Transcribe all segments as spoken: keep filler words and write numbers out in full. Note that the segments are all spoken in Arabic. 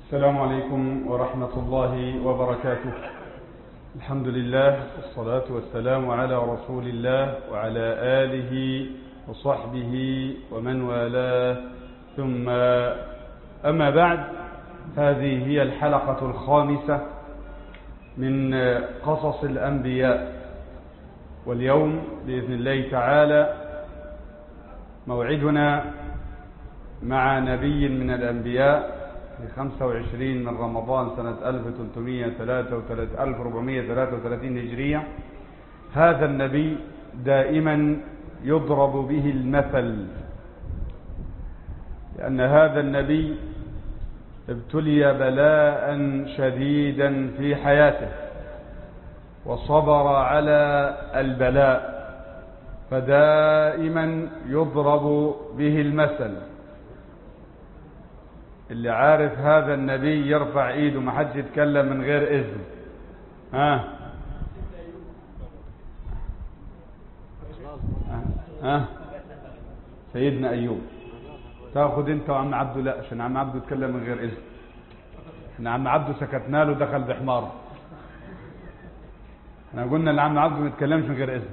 السلام عليكم ورحمة الله وبركاته. الحمد لله والصلاة والسلام على رسول الله وعلى آله وصحبه ومن والاه، ثم أما بعد، هذه هي الحلقة الخامسة من قصص الأنبياء، واليوم بإذن الله تعالى موعدنا مع نبي من الأنبياء في خمسة وعشرين من رمضان سنة ألف وأربعمائة وثلاثة وثلاثين هجرية. هذا النبي دائما يضرب به المثل، لأن هذا النبي ابتلي بلاء شديدا في حياته وصبر على البلاء، فدائما يضرب به المثل. اللي عارف هذا النبي يرفع ايده، ما حدش يتكلم من غير اذن. ها ها سيدنا ايوب. تاخد انت وعم عبده؟ لا، عشان عم عبده يتكلم من غير اذن. احنا عم عبده سكتنا له، دخل بحماره. احنا قلنا لعم عبده ما يتكلمش من غير اذن.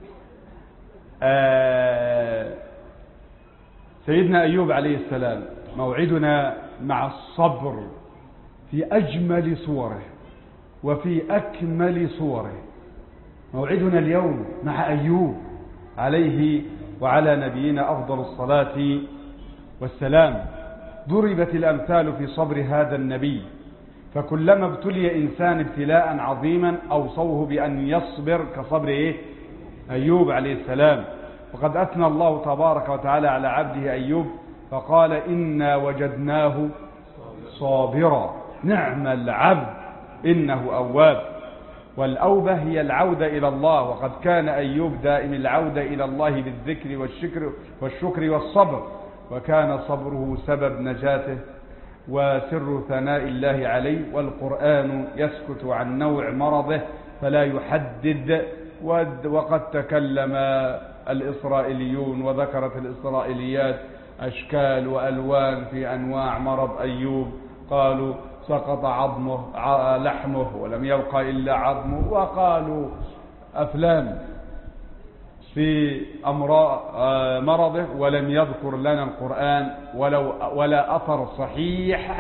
آه سيدنا ايوب عليه السلام موعدنا مع الصبر في أجمل صوره وفي أكمل صوره. موعدنا اليوم مع أيوب عليه وعلى نبينا أفضل الصلاة والسلام. ضربت الأمثال في صبر هذا النبي، فكلما ابتلي إنسان ابتلاء عظيما أوصوه بأن يصبر كصبر إيه؟ أيوب عليه السلام. وقد أثنى الله تبارك وتعالى على عبده أيوب فقال: إنا وجدناه صابرا نعم العبد إنه أواب. والأوبة هي العودة إلى الله، وقد كان أيوب دائم العودة إلى الله بالذكر والشكر والشكر والصبر، وكان صبره سبب نجاته وسر ثناء الله عليه. والقرآن يسكت عن نوع مرضه فلا يحدد، وقد تكلم الإسرائيليون وذكرت الإسرائيليات أشكال وألوان في أنواع مرض أيوب. قالوا سقط عظمه لحمه ولم يبقى إلا عظمه، وقالوا أفلام في أمراض مرضه، ولم يذكر لنا القرآن ولو ولا أثر صحيح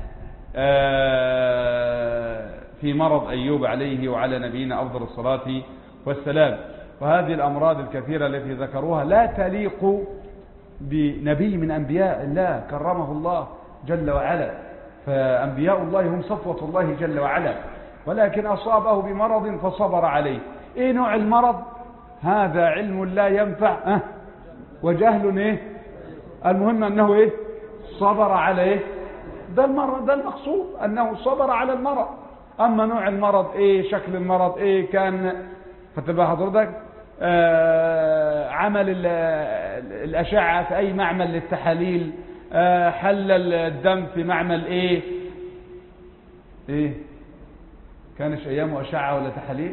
في مرض أيوب عليه وعلى نبينا أفضل الصلاة والسلام. وهذه الأمراض الكثيرة التي ذكروها لا تليق بنبي من أنبياء الله كرمه الله جل وعلا، فأنبياء الله هم صفوة الله جل وعلا، ولكن أصابه بمرض فصبر عليه. إيه نوع المرض؟ هذا علم لا ينفع أه؟ وجهل إيه؟ المهم أنه إيه؟ صبر على إيه؟ ده المرض، ده المقصود، أنه صبر على المرض. أما نوع المرض إيه؟ شكل المرض إيه؟ كان فتبقى حضرتك آه عمل الأشعة في أي معمل للتحاليل، آه حل الدم في معمل إيه إيه كانش أيامه أشعة ولا تحاليل،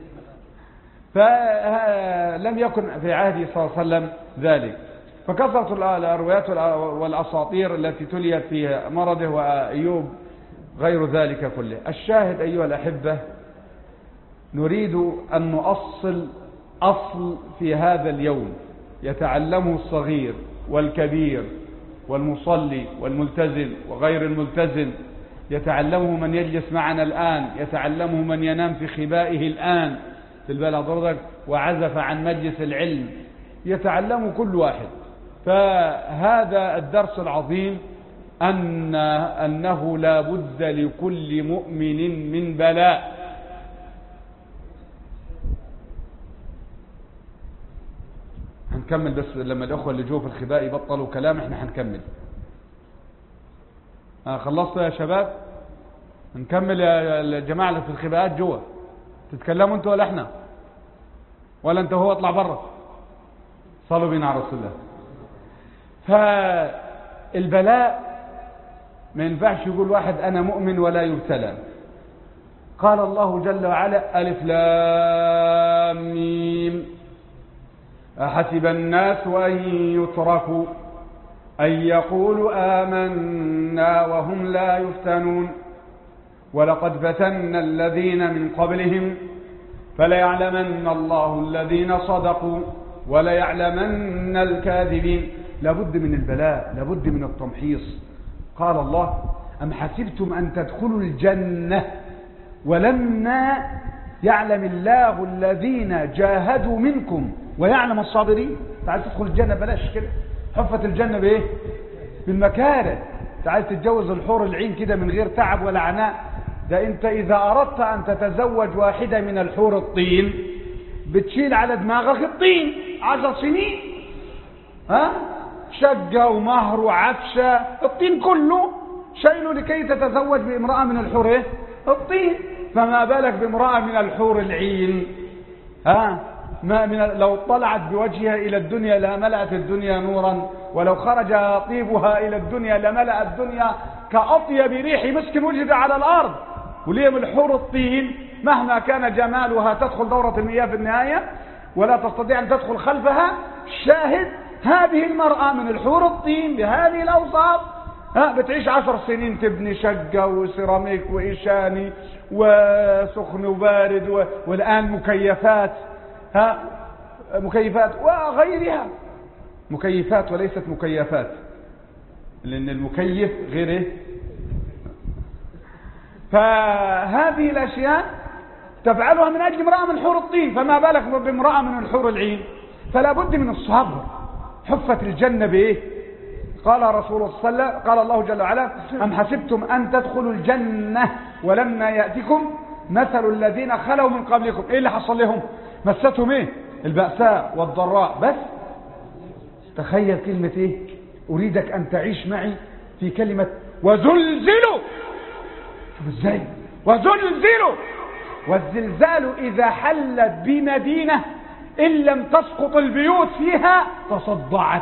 فلم يكن في عهده صلى الله عليه وسلم ذلك. فكثرة الأروايات والأساطير التي تليت في مرضه وأيوب غير ذلك كله. الشاهد أيها الأحبة، نريد أن نؤصل أصل في هذا اليوم يتعلمه الصغير والكبير والمصلي والملتزم وغير الملتزم، يتعلمه من يجلس معنا الآن، يتعلمه من ينام في خبائه الآن في البلد حضرتك وعزف عن مجلس العلم، يتعلمه كل واحد. فهذا الدرس العظيم أن أنه لا بد لكل مؤمن من بلاء. هنكمل بس لما الأخوة اللي جوا في الخباء يبطلوا كلام، احنا هنكمل. آه خلصت يا شباب؟ نكمل يا الجماعة اللي في الخباءات جوا. تتكلموا انتوا ولا احنا؟ ولا انت هو اطلع برا؟ صلوا بينا على رسول الله. فالبلاء ما ينفعش يقول واحد أنا مؤمن ولا يبتلى. قال الله جل وعلا: ألف لام ميم أحسب الناس أن يتركوا أن يقولوا آمنا وهم لا يفتنون ولقد فتنا الذين من قبلهم فليعلمن الله الذين صدقوا وليعلمن الكاذبين. لابد من البلاء، لابد من التمحيص. قال الله: أم حسبتم أن تدخلوا الجنة ولما يعلم الله الذين جاهدوا منكم ويعلم الصابرين. تعال تدخل الجنة بلاش كده، حفت الجنة بايه؟ بالمكاره. تعال تتجوز الحور العين كده من غير تعب ولا عناء. ده انت اذا اردت ان تتزوج واحدة من الحور الطين بتشيل على دماغك الطين عشر سنين، ها، شقة ومهر وعفشة، الطين كله شايله لكي تتزوج بامرأة من الحور ايه؟ الطين. فما بالك بامرأة من الحور العين، ها، ما من لو طلعت بوجهها إلى الدنيا لملأت الدنيا نورا، ولو خرج طيبها إلى الدنيا لملأ الدنيا كأطيب ريح مسك وجد على الأرض. وليه من الحور الطين مهما كان جمالها تدخل دورة المياه في النهاية ولا تستطيع أن تدخل خلفها. شاهد هذه المرأة من الحور الطين بهذه الأوصاف، ها، بتعيش عشر سنين تبني شقة وسيراميك وإيشاني وسخن وبارد و... والآن مكيفات، ها، مكيفات وغيرها، مكيفات وليست مكيفات، لأن المكيف غيره. فهذه الأشياء تفعلها من أجل امرأة من حور الطين، فما بالك بامرأة من الحور العين. فلا بد من الصبر. حفت الجنة بإيه؟ قال رسول الله صلى الله عليه وسلم، قال الله جل وعلا: أم حسبتم أن تدخلوا الجنة ولما يأتكم مثل الذين خلوا من قبلكم. إيه اللي حصل لهم؟ مستهم إيه؟ البأساء والضراء. بس تخيل كلمة إيه؟ أريدك أن تعيش معي في كلمة وزلزلوا. شوف إزاي وزلزلوا. والزلزال إذا حلت بمدينة إن لم تسقط البيوت فيها تصدعت،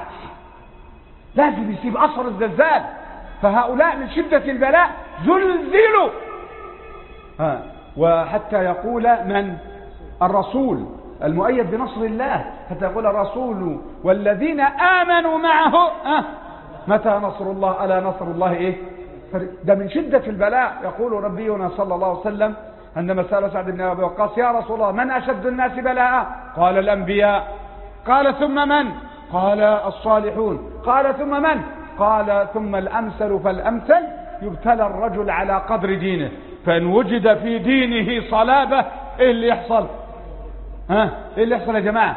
لازم يسيب أثر الزلزال. فهؤلاء من شدة البلاء زلزلوا. ها، وحتى يقول من؟ الرسول المؤيد بنصر الله، حتى يقول الرسول والذين آمنوا معه ها متى نصر الله؟ ألا نصر الله إيه؟ ده من شدة البلاء. يقول نبينا صلى الله عليه وسلم عندما سأل سعد بن أبي وقاص: يا رسول الله من أشد الناس بلاء؟ قال: الأنبياء. قال: ثم من؟ قال: الصالحون. قال: ثم من؟ قال: ثم الأمثل فالأمثل. يبتلى الرجل على قدر دينه، فإن وجد في دينه صلابة إيه اللي يحصل؟ ها، إيه اللي يحصل يا جماعة؟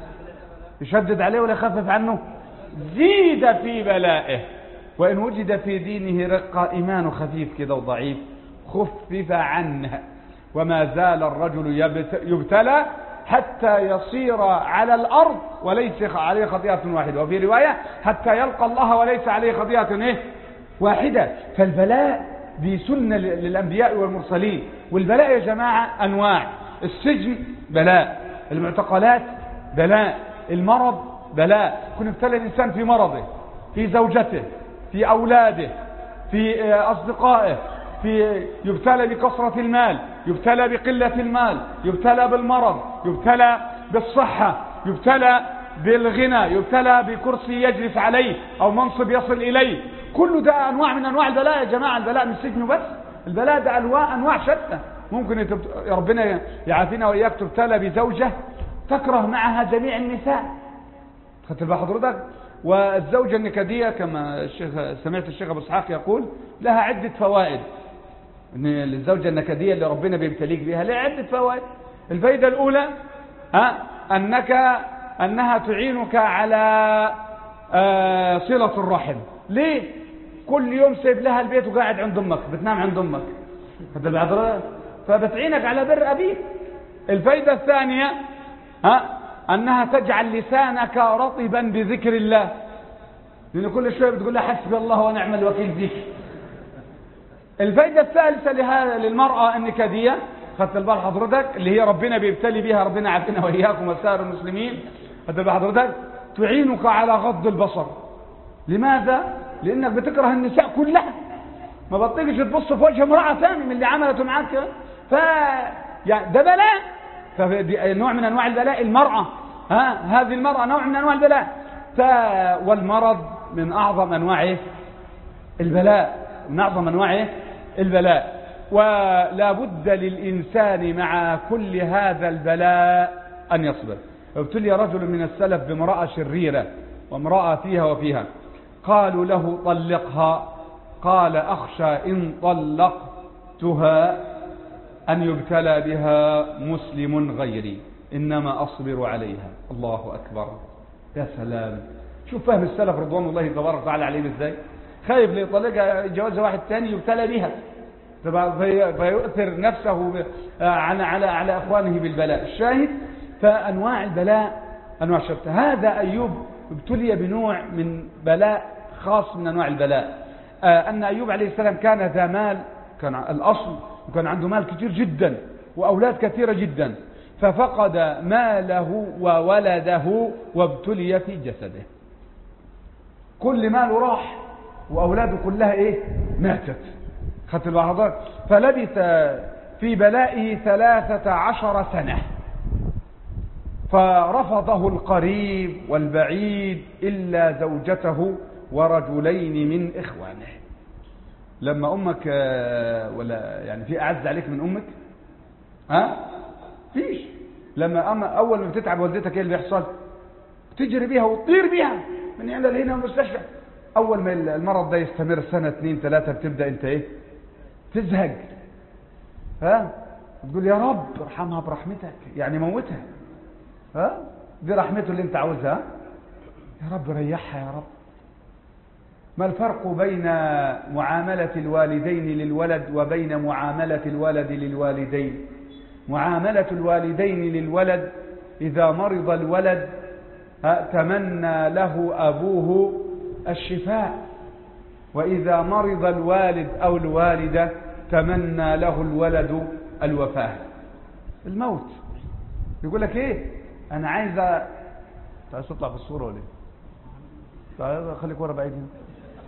يشدد عليه ولا يخفف عنه؟ زيد في بلائه. وإن وجد في دينه رقة، إيمانه خفيف كده وضعيف، خفف عنه. وما زال الرجل يبتلى حتى يصير على الأرض وليس عليه خطيئة واحدة، وفي رواية حتى يلقى الله وليس عليه خطيئة إيه؟ واحدة. فالبلاء دي سنة للأنبياء والمرسلين. والبلاء يا جماعة أنواع: السجن بلاء، المعتقلات بلاء، المرض بلاء. كن ابتلى الإنسان في مرضه، في زوجته، في أولاده، في أصدقائه، في يبتلى بكثرة المال، يبتلى بقلة المال، يبتلى بالمرض، يبتلى بالصحة، يبتلى بالغنى، يبتلى بكرسي يجلس عليه أو منصب يصل إليه. كل ده أنواع من أنواع البلاء يا جماعة. البلاء من السجن بس، البلاء ده أنواع أنواع شتى. ممكن يتبت... ربنا يعافينا وإياك تبتلى بزوجة تكره معها جميع النساء. خدت بال حضرتك؟ والزوجة النكدية كما الشيخ سمعت الشيخ أبو إسحاق يقول لها عدة فوائد. إن الزوجة النكدية اللي ربنا بيبتليك بها لها عدة فوائد. الفائدة الأولى أه أنك أنها تعينك على أه صلة الرحم. ليه؟ كل يوم سيب لها البيت وقاعد عند أمك، بتنام عند أمك، فبتعينك على بر أبيك. الفائدة الثانية أه أنها تجعل لسانك رطبا بذكر الله، لأن كل شوية بتقول لها حسبي الله ونعم الوكيل فيك. الفائدة الثالثة لهذا للمرأة النكدية، خدت البال حضرتك، اللي هي ربنا بيبتلي بها، ربنا عافينا وإياكم وسائر المسلمين، خدت البال حضرتك، تعينك على غض البصر. لماذا؟ لأنك بتكره النساء كلها، ما بطيقش تبص في وجه امرأة ثانية من اللي عملته معك. ف يعني ده بلاء، فدي نوع من أنواع البلاء. المرأة ها هذه المرأة نوع من أنواع البلاء. ف... والمرض من أعظم أنواع البلاء، من أعظم أنواع البلاء. ولا بد للإنسان مع كل هذا البلاء أن يصبر. ابتلي رجل من السلف بامرأة شريرة، وامرأة فيها وفيها، قالوا له طلقها، قال أخشى إن طلقتها أن يبتلى بها مسلم غيري، إنما أصبر عليها. الله أكبر، يا سلام. شوف فهم السلف رضوان الله تبارك وتعالى عليهم ازاي. خايف ليطلقها جواز واحد تاني يبتلى بها فيؤثر نفسه على على على أخوانه بالبلاء. الشاهد فأنواع البلاء أنواع شتى. هذا أيوب ابتلي بنوع من بلاء خاص من أنواع البلاء، أن أيوب عليه السلام كان ذا مال، كان الأصل وكان عنده مال كتير جدا وأولاد كثيرة جدا، ففقد ماله وولده وابتلي في جسده. كل ماله راح وأولاده كلها إيه؟ ماتت. خدت الوحضات. فلبث في بلائه ثلاثة عشر سنة، فرفضه القريب والبعيد إلا زوجته ورجلين من إخوانه. لما أمك ولا يعني في أعز عليك من أمك؟ ها؟ فيش. لما أما أول ما بتتعب والدتك إيه اللي بيحصل؟ تجري بيها وتطير بيها من هنا لهنا المستشفى. أول ما المرض ده يستمر سنة اثنين ثلاثة بتبدأ أنت إيه؟ تزهق. ها؟ تقول يا رب ارحمها برحمتك، يعني موتها. ها؟ دي رحمته اللي أنت عاوزها. يا رب ريحها يا رب. ما الفرق بين معاملة الوالدين للولد وبين معاملة الولد للوالدين؟ معاملة الوالدين للولد إذا مرض الولد تمنى له أبوه الشفاء، وإذا مرض الوالد أو الوالدة تمنى له الولد الوفاة، الموت. يقول لك إيه؟ أنا عايزة تعال تطلع في الصورة ولا إيه؟ تعال خليك ورا بعيد هنا.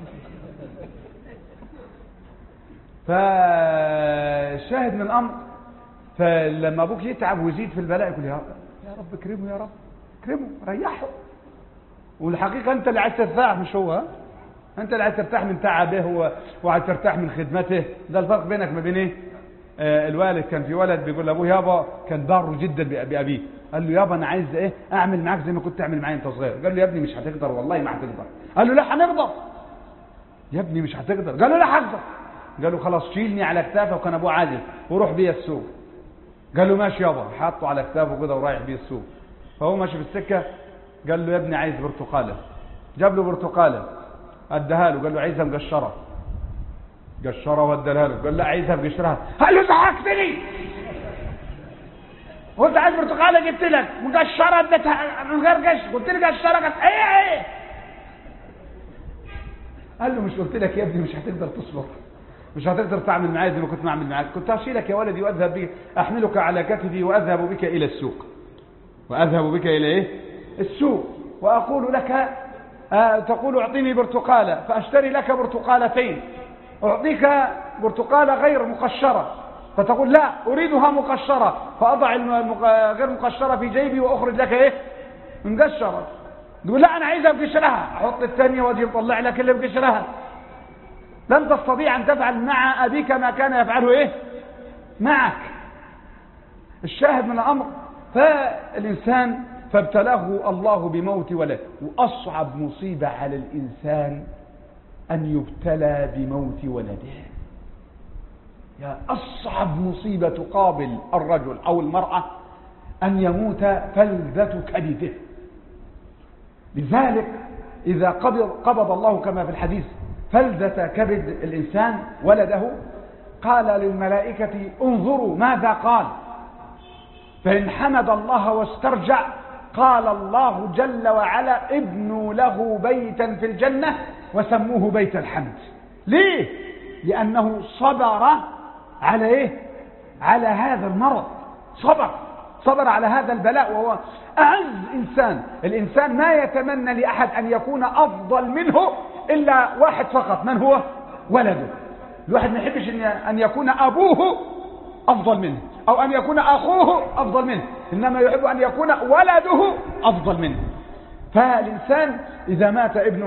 فشاهد من الأمر، فلما أبوك يتعب ويزيد في البلاء يقول يا رب اكرمه، يا رب اكرمه ريحه. والحقيقة أنت اللي عايز ترتاح مش هو. أنت اللي عايز ترتاح من تعبه وعايز ترتاح من خدمته. ده الفرق بينك ما بين إيه؟ آه الوالد كان في ولد بيقول لأبوه يابا، كان بار جدا بأبيه، قال له يابا أنا عايز إيه؟ أعمل معاك زي ما كنت تعمل معايا أنت صغير. قال له يا ابني مش هتقدر، والله ما هتقدر. قال له لا هنقدر يا ابني مش هتقدر. قال له لا هقدر. قال له خلاص شيلني على كتافه، وكان أبوه عاجز، وروح بيا السوق. قال له ماشي يابا، حاطه على كتافه كده ورايح بيه السوق. فهو ماشي في السكة قال له يا ابني عايز برتقالة. جاب له برتقالة اداها له، قال له عايزها مقشرة. قشرة واداها له، قال له عايزها مقشرها. قال له ضحكتني، قلت عايز برتقالة جبت لك مقشرة اديتها من غير قش، قلت لي قشرة قالت ايه ايه. قال له مش قلت لك يا ابني مش هتقدر تصبر، مش هتقدر تعمل معايا زي ما كنت بعمل معاك. كنت هشيلك يا ولدي واذهب بك، احملك على كتفي واذهب بك الى السوق، واذهب بك الى ايه؟ السوق، واقول لك آه تقول اعطيني برتقالة فاشتري لك برتقالتين، اعطيك برتقالة غير مقشرة فتقول لا اريدها مقشرة، فاضع غير مقشرة في جيبي واخرج لك ايه؟ مقشرة. تقول لا انا عايزها بقشرها، احط الثانية واجي اطلع لك اللي بقشرها. لن تستطيع ان تفعل مع ابيك ما كان يفعله ايه؟ معك. الشاهد من الامر، فالانسان فابتلاه الله بموت ولده. واصعب مصيبة على الانسان ان يبتلى بموت ولده. يا اصعب مصيبة تقابل الرجل او المرأة ان يموت فلذة كبده. لذلك اذا قبض, قبض الله كما في الحديث فلذة كبد الانسان ولده، قال للملائكة انظروا ماذا قال، فإن حمد الله واسترجع قال الله جل وعلا ابنوا له بيتا في الجنة وسموه بيت الحمد. ليه؟ لأنه صبر على إيه؟ على هذا المرض، صبر صبر على هذا البلاء، وهو أعز إنسان. الإنسان ما يتمنى لأحد أن يكون أفضل منه إلا واحد فقط، من هو؟ ولده. الواحد ما يحبش أن يكون أبوه أفضل منه أو أن يكون أخوه أفضل منه، إنما يحب أن يكون ولده أفضل منه. فالإنسان إذا مات ابنه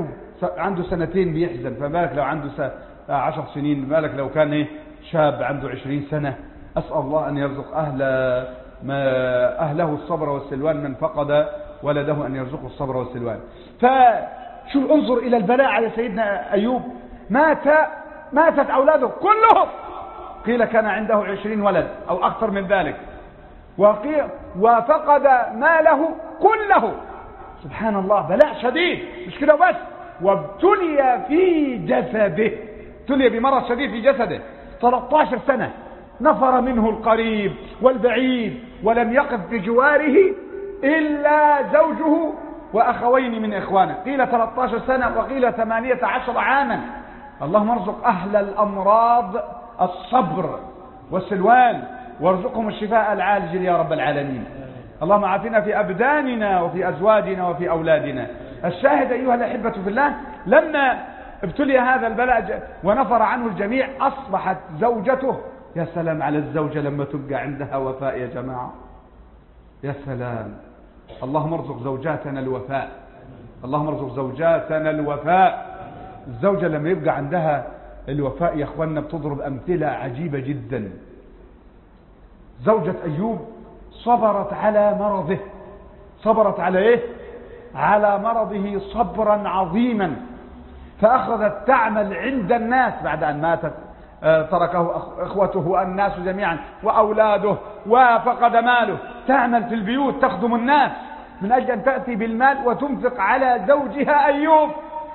عنده سنتين بيحزن، فما بالك لو عنده عشر سنين، ما بالك لو كان إيه شاب عنده عشرين سنة. أسأل الله أن يرزق أهل ما أهله الصبر والسلوان، من فقد ولده أن يرزقه الصبر والسلوان. فشوف انظر إلى البلاء على سيدنا أيوب. مات ماتت أولاده كلهم، قيل كان عنده عشرين ولد أو أكثر من ذلك، وقيل وفقد ماله كله. سبحان الله، بلاء شديد. مش كده بس، وابتلي في جسده، ابتلي بمرض شديد في جسده ثلاث عشرة سنة، نفر منه القريب والبعيد، ولم يقف بجواره إلا زوجه وأخوين من إخوانه. قيل ثلاث عشرة سنة وقيل ثمانية عشر عاما. اللهم ارزق أهل الأمراض الصبر والسلوان، وارزقهم الشفاء العاجل يا رب العالمين. اللهم عافنا في أبداننا وفي أزواجنا وفي أولادنا. الشاهد أيها الأحبة في الله، لما ابتلي هذا البلاء ونفر عنه الجميع، أصبحت زوجته، يا سلام على الزوجة لما تبقى عندها وفاء يا جماعة، يا سلام. اللهم ارزق زوجاتنا الوفاء، اللهم ارزق زوجاتنا الوفاء. الزوجة لما يبقى عندها الوفاء يا اخوانا بتضرب أمثلة عجيبة جدا. زوجة أيوب صبرت على مرضه، صبرت على ايه؟ على مرضه صبرا عظيما، فأخذت تعمل عند الناس بعد أن ماتت، تركه اخوته والناس جميعا واولاده وفقد ماله، تعمل في البيوت تخدم الناس من اجل ان تاتي بالمال وتنفق على زوجها ايوب.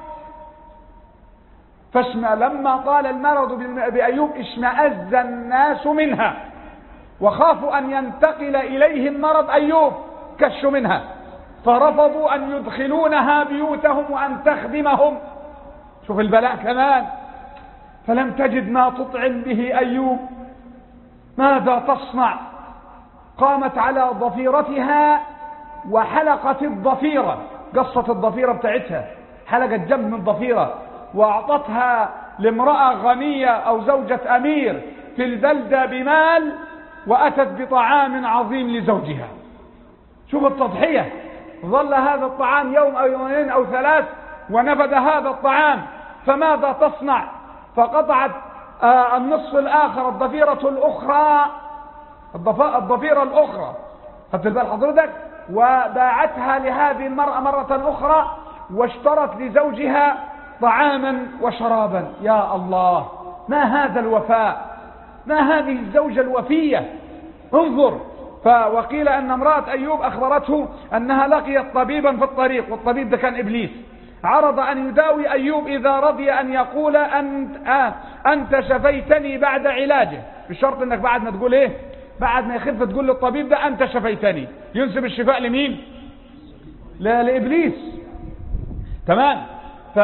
فاشمع لما طال المرض بايوب اشمئز الناس منها، وخافوا ان ينتقل اليهم مرض ايوب، كشوا منها، فرفضوا ان يدخلونها بيوتهم وان تخدمهم. شوف البلاء كمان. فلم تجد ما تطعم به أيوب، ماذا تصنع؟ قامت على ضفيرتها وحلقت الضفيرة، قصت الضفيرة بتاعتها، حلقت جنب من ضفيرة، وأعطتها لامرأة غنية أو زوجة أمير في البلدة بمال، وأتت بطعام عظيم لزوجها. شوف التضحية. ظل هذا الطعام يوم أو يومين أو ثلاث ونفد هذا الطعام، فماذا تصنع؟ فقطعت آه النصف الآخر، الضفيرة الأخرى، الضفيرة الأخرى، خدت البال حضرتك، وباعتها لهذه المرأة مرة أخرى، واشترت لزوجها طعاما وشرابا. يا الله، ما هذا الوفاء، ما هذه الزوجة الوفية. انظر. وقيل أن امرأة أيوب أخبرته أنها لقيت طبيبا في الطريق، والطبيب ده كان إبليس، عرض أن يداوي أيوب إذا رضي أن يقول أنت, آه أنت شفيتني بعد علاجه، بشرط أنك بعد ما تقول إيه، بعد ما يخف تقول للطبيب ده أنت شفيتني. ينسب الشفاء لمين؟ لا، لإبليس. تمام. ف...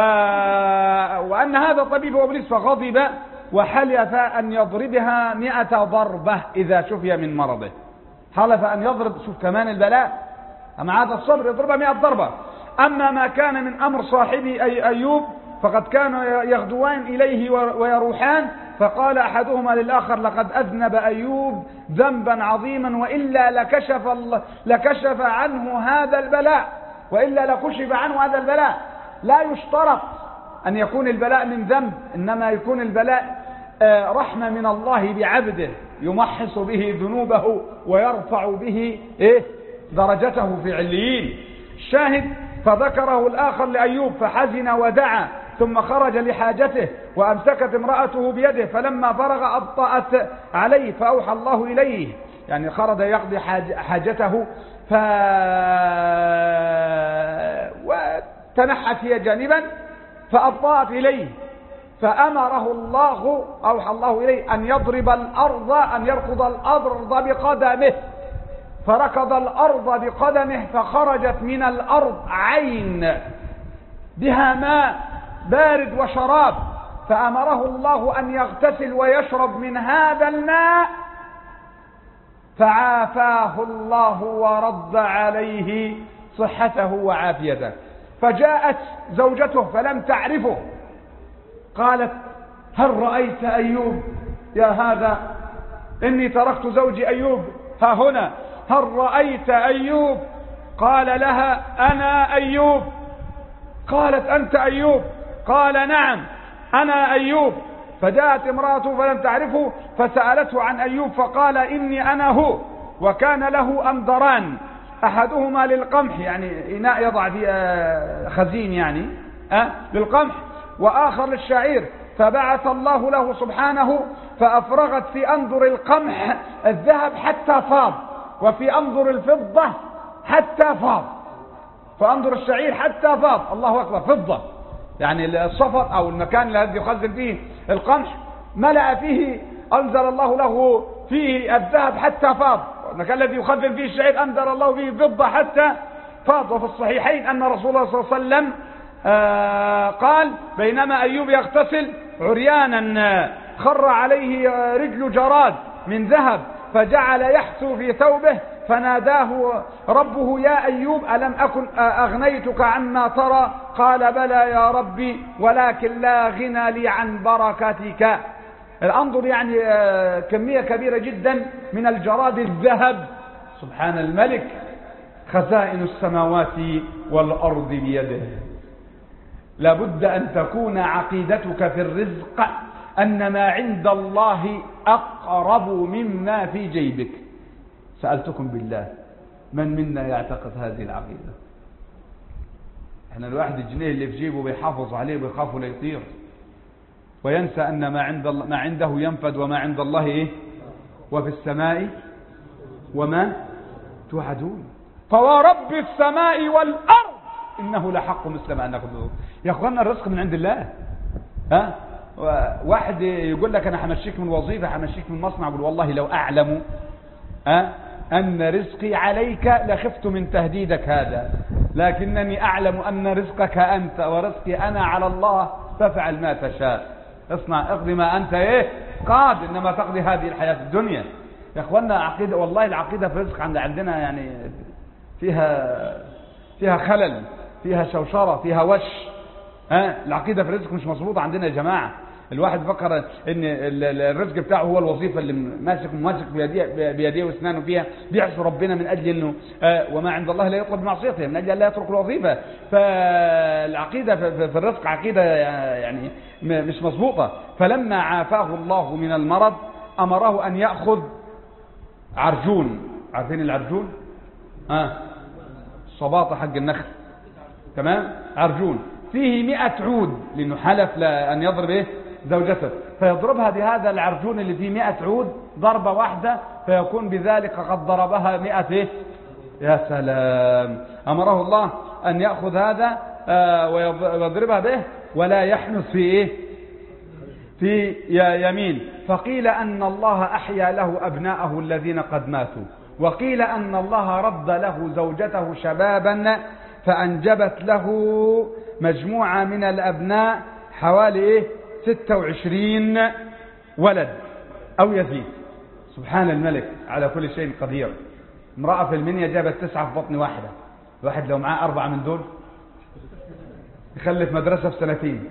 وأن هذا الطبيب هو إبليس، فغضب وحلف أن يضربها مئة ضربة إذا شفي من مرضه. حلف أن يضرب، شوف كمان البلاء، أما هذا الصبر يضربها مئة ضربة. أما ما كان من أمر صاحبي أي أيوب فقد كانوا يغدوان إليه ويروحان، فقال أحدهما للآخر لقد أذنب أيوب ذنبا عظيما، وإلا لكشف, الله لكشف عنه هذا البلاء، وإلا لكشف عنه هذا البلاء. لا يشترط أن يكون البلاء من ذنب، إنما يكون البلاء رحمة من الله بعبده، يمحص به ذنوبه ويرفع به إيه؟ درجته في عليين. الشاهد، فذكره الآخر لأيوب فحزن ودعا، ثم خرج لحاجته، وأمسكت امرأته بيده، فلما فرغ أبطأت عليه، فأوحى الله إليه، يعني خرج يقضي حاجته، ف وتنحت هي جانبا فأبطأت إليه، فأمره الله، أوحى الله إليه أن يضرب الأرض، أن يركض الأرض بقدمه، فركض الأرض بقدمه، فخرجت من الأرض عين بها ماء بارد وشراب، فأمره الله أن يغتسل ويشرب من هذا الماء، فعافاه الله ورد عليه صحته وعافيته. فجاءت زوجته فلم تعرفه، قالت هل رأيت أيوب يا هذا؟ إني تركت زوجي أيوب ها هنا، هل رأيت أيوب؟ قال لها أنا أيوب. قالت أنت أيوب؟ قال نعم أنا أيوب. فجاءت امرأته فلم تعرفه فسألته عن أيوب فقال إني أنا هو. وكان له أنضران أحدهما للقمح، يعني إناء يضع في خزين يعني أه للقمح، وآخر للشعير. فبعث الله له سبحانه فأفرغت في أنظر القمح الذهب حتى فاض، وفي أنظر الفضة حتى فاض، فأنظر الشعير حتى فاض. الله أكبر. فضة يعني الصفر أو المكان الذي يخزن فيه القمح ملأ فيه، أنزل الله له فيه الذهب حتى فاض. المكان الذي يخزن فيه الشعير أنزل الله فيه فضة حتى فاض. وفي الصحيحين أن رسول الله صلى الله عليه وسلم آه قال بينما أيوب يغتسل عريانا خر عليه رجل جراد من ذهب فجعل يحثو في ثوبه فناداه ربه يا أيوب ألم أكن أغنيتك عما ترى؟ قال بلى يا ربي ولكن لا غنى لي عن بركتك. الأنظر يعني كمية كبيرة جدا من الجراد الذهب. سبحان الملك. خزائن السماوات والأرض بيده. لابد أن تكون عقيدتك في الرزق أن ما عند الله أقرب مما في جيبك. سألتكم بالله من منا يعتقد هذه العقيدة؟ احنا الواحد الجنيه اللي في جيبه بيحافظ عليه بيخافه لا يطير، وينسى أن ما عند الله ما عنده ينفد وما عند الله إيه؟ وفي السماء وما توعدون. فورب السماء والأرض إنه لحق مثل ما أنكم. يا أخوانا الرزق من عند الله. ها؟ واحد يقول لك أنا همشيك من وظيفة همشيك من مصنع، يقول والله لو أعلم أه؟ أن رزقي عليك لخفت من تهديدك هذا، لكنني أعلم أن رزقك أنت ورزقي أنا على الله، فافعل ما تشاء، اصنع اقضي ما أنت إيه قاد، إنما تقضي هذه الحياة الدنيا. يا أخوانا عقيدة والله العقيدة في الرزق عند عندنا يعني فيها فيها خلل، فيها شوشرة، فيها وش. ها العقيدة في الرزق مش مظبوطة عندنا يا جماعة. الواحد فكر ان الرزق بتاعه هو الوظيفة اللي ماسك ماسك بيديه بيديه واسنانه فيها، بيعصي ربنا من اجل انه آه وما عند الله لا يطلب معصيته، من اجل ان لا يترك الوظيفة. فالعقيدة في الرزق عقيدة يعني مش مظبوطة. فلما عافاه الله من المرض امره ان يأخذ عرجون. عارفين العرجون؟ اه الصباطة حق النخل، تمام؟ عرجون فيه مئة عود، لأنه حلف لأن يضرب إيه؟ زوجته، فيضربها بهذا العرجون اللي فيه مئة عود ضربة واحدة، فيكون بذلك قد ضربها مئة إيه؟ يا سلام. أمره الله أن يأخذ هذا آه ويضربها به ولا يحنث في إيه؟ في يمين. فقيل أن الله أحيا له أبناءه الذين قد ماتوا، وقيل أن الله رد له زوجته شبابا فأنجبت له مجموعة من الأبناء حوالي إيه؟ ستة وعشرين ولد أو يزيد. سبحان الملك على كل شيء قدير. امرأة في المنيا جابت تسعة في بطن واحدة. واحد لو معاه أربعة من دول يخلف مدرسة في سنتين.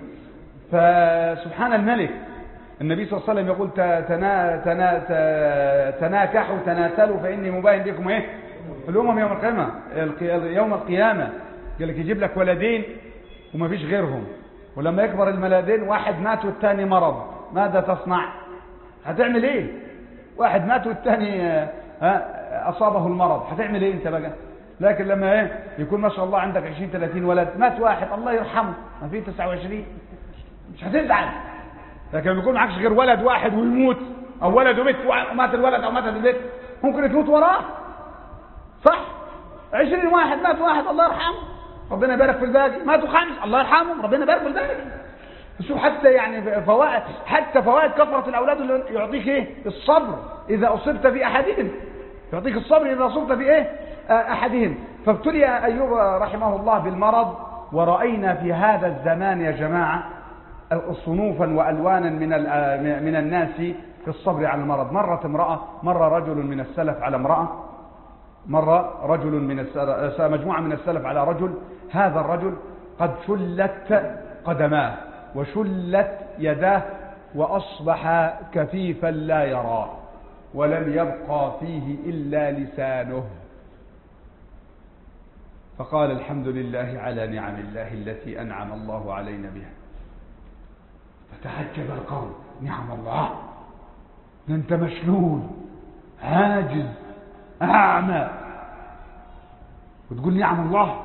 فسبحان الملك. النبي صلى الله عليه وسلم يقول تنا تنا تناكحوا تناسلوا فإني مباين بكم إيه؟ الأمم يوم القيامة. يوم القيامة قال لك يجيب لك ولدين وما فيش غيرهم، ولما يكبر المولدين واحد مات والثاني مرض، ماذا تصنع؟ هتعمل ايه؟ واحد مات والثاني اصابه المرض، هتعمل ايه انت بقى؟ لكن لما ايه يكون ما شاء الله عندك عشرين ثلاثين ولد، مات واحد الله يرحمه ما في تسعة وعشرين، مش هتزعل. لكن لما يكون معكش غير ولد واحد ويموت، او ولد ومات ومات الولد او مات البيت، ممكن تموت وراه، صح؟ عشرين واحد مات واحد الله يرحمه ربنا يبارك في الباقي، ماتوا خمس الله يرحمهم ربنا يبارك في الباقي. شوف حتى يعني فوائد، حتى فوائد كثرة الأولاد اللي يعطيك ايه؟ الصبر إذا أصبت في أحدهم، يعطيك الصبر إذا أصبت في ايه؟ أحدهم. فابتلي أيوب رحمه الله بالمرض، ورأينا في هذا الزمان يا جماعة صنوفا وألوانا من من الناس في الصبر على المرض. مرت امرأة، مر رجل من السلف على امرأة، مر رجل من السلف، مجموعة من السلف على رجل، هذا الرجل قد شلت قدماه وشلت يداه وأصبح كفيفا لا يرى، ولم يبقى فيه إلا لسانه. فقال الحمد لله على نعم الله التي أنعم الله علينا بها، فتعجب القوم: نعم الله، ده انت مشلول عاجز أعمى وتقول نعم الله؟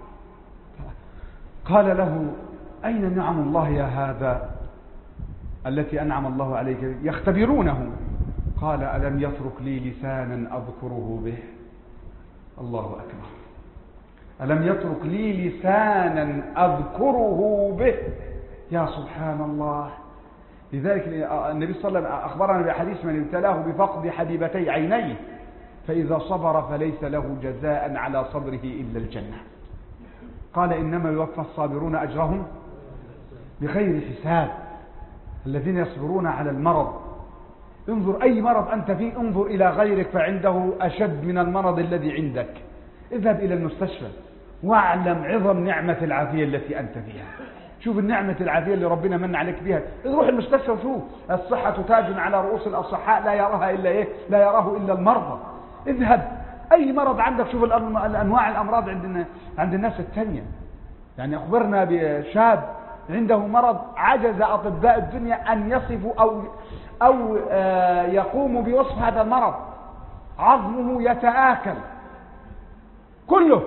قال له: أين نعم الله يا هذا التي أنعم الله عليك؟ يختبرونه. قال: ألم يترك لي لسانا أذكره به؟ الله أكبر. ألم يترك لي لسانا أذكره به؟ يا سبحان الله. لذلك النبي صلى الله عليه وسلم أخبرنا بحديث: من ابتلاه بفقد حبيبتي عينيه فإذا صبر فليس له جزاء على صبره إلا الجنة. قال: إنما يوفى الصابرون أجرهم بغير حساب. الذين يصبرون على المرض، انظر أي مرض أنت فيه، انظر إلى غيرك فعنده أشد من المرض الذي عندك. اذهب إلى المستشفى واعلم عظم نعمة العافية التي أنت فيها. شوف النعمة العافية اللي ربنا من عليك بها. روح المستشفى وشوف، الصحة تاج على رؤوس الأصحاء لا يراها إلا إيه؟ لا يراه إلا المرضى. اذهب أي مرض عندك، شوف الأنواع الأمراض عند عند الناس التانية. يعني أخبرنا بشاب عنده مرض عجز أطباء الدنيا أن يصفوا أو أو يقوموا بوصف هذا المرض. عظمه يتآكل كله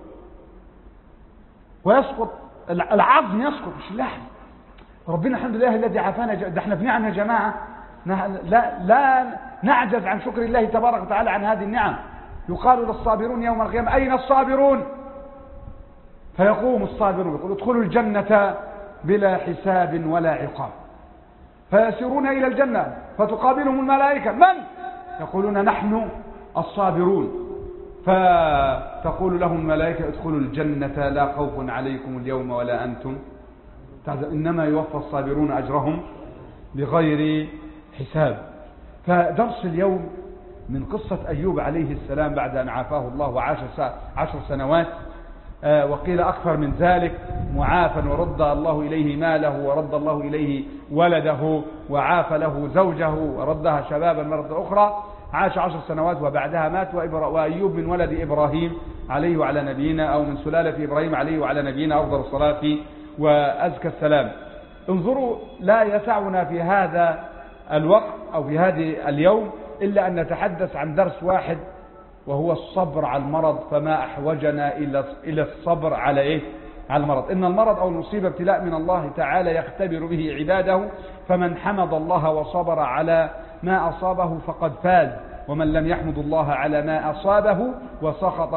ويسقط، العظم يسقط مش اللحم. ربنا الحمد لله الذي عافانا. ده احنا في نعم يا جماعة، لا لا نعجز عن شكر الله تبارك وتعالى عن هذه النعم. يقال للصابرون يوم القيامة: أين الصابرون؟ فيقوم الصابرون يقول: ادخلوا الجنة بلا حساب ولا عقاب. فيسيرون إلى الجنة فتقابلهم الملائكة: من؟ يقولون: نحن الصابرون. فتقول لهم الملائكة: ادخلوا الجنة لا خوف عليكم اليوم ولا أنتم تحزنون، إنما يوفى الصابرون أجرهم بغير حساب. فدرس اليوم من قصة أيوب عليه السلام بعد أن عافاه الله وعاش عشر سنوات، وقيل أكثر من ذلك، معافا ورد الله إليه ماله ورد الله إليه ولده وعاف له زوجه وردها شبابا مرة أخرى. عاش عشر سنوات وبعدها مات. وأيوب من ولد إبراهيم عليه وعلى نبينا، أو من سلالة إبراهيم عليه وعلى نبينا أفضل الصلاة وأزكى السلام. انظروا، لا يسعنا في هذا الوقت أو في هذه اليوم إلا أن نتحدث عن درس واحد، وهو الصبر على المرض. فما أحوجنا إلى الصبر على إيه؟ على المرض. إن المرض أو المصيبة ابتلاء من الله تعالى يختبر به عباده، فمن حمد الله وصبر على ما أصابه فقد فاز، ومن لم يحمد الله على ما أصابه وسخط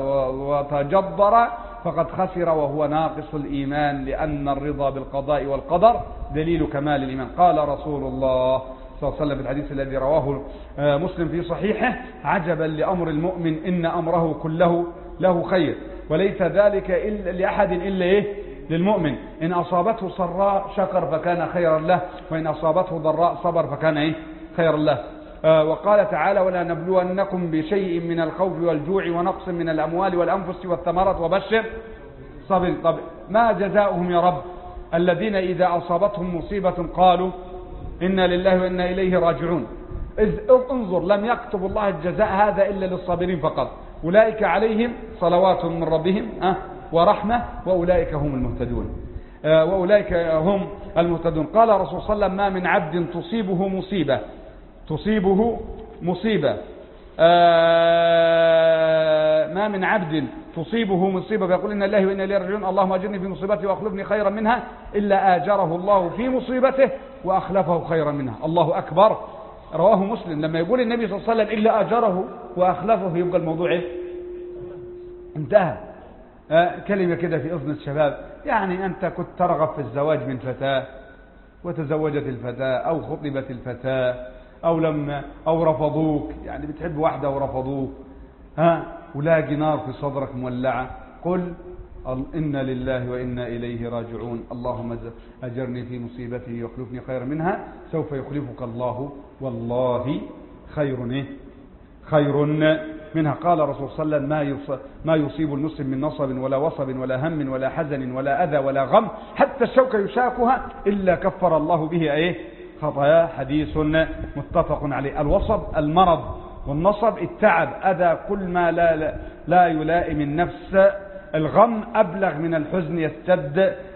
وتجبر فقد خسر وهو ناقص الإيمان، لأن الرضا بالقضاء والقدر دليل كمال الإيمان. قال رسول الله صلى الله عليه وسلم في الحديث الذي رواه مسلم في صحيحه: عجبا لأمر المؤمن إن أمره كله له خير، وليس ذلك إلا لأحد إلا إيه؟ للمؤمن. إن أصابته سراء شكر فكان خيرا له، وإن أصابته ضراء صبر فكان إيه؟ خيرا له. آه وقال تعالى: ولا نبلونكم بشيء من الخوف والجوع ونقص من الأموال والأنفس والثمرات وبشر صبر. طب ما جزاؤهم يا رب؟ الذين إذا أصابتهم مصيبة قالوا إنا لله وإنا إليه راجعون. إذ انظر، لم يكتب الله الجزاء هذا إلا للصابرين فقط. أولئك عليهم صلوات من ربهم أه ورحمة وأولئك هم المهتدون. أه وأولئك هم المهتدون. قال رسول صلى الله عليه وسلم: ما من عبد تصيبه مصيبة تصيبه مصيبة أه ما من عبد تصيبه مصيبة فيقول إن الله وإنا إليه راجعون اللهم أجرني في مصيبتي وأخلفني خيرا منها، إلا آجره الله في مصيبته وأخلفه خيرا منها. الله أكبر. رواه مسلم. لما يقول النبي صلى الله عليه وسلم إلا آجره وأخلفه، يبقى الموضوع إيه؟ انتهى. آه كلمة كده في أذن الشباب، يعني أنت كنت ترغب في الزواج من فتاة وتزوجت الفتاة، أو خطبت الفتاة، أو لم أو رفضوك، يعني بتحب واحدة ورفضوك، ها ولاقي نار في صدرك مولعة، قل إنا لله وإنا إليه راجعون اللهم أجرني في مصيبتي واخلفني خيرا منها، سوف يخلفك الله والله خير إيه؟ خير منها. قال رسول صلى الله عليه وسلم: ما يصيب المسلم من نصب ولا وصب ولا هم ولا حزن ولا أذى ولا غم حتى الشوكة يشاكها إلا كفر الله به إيه؟ خطايا. حديث متفق عليه. الوصب المرض، والنصب التعب، أذى كل ما لا, لا, لا يلائم النفس. الغم أبلغ من الحزن، يستد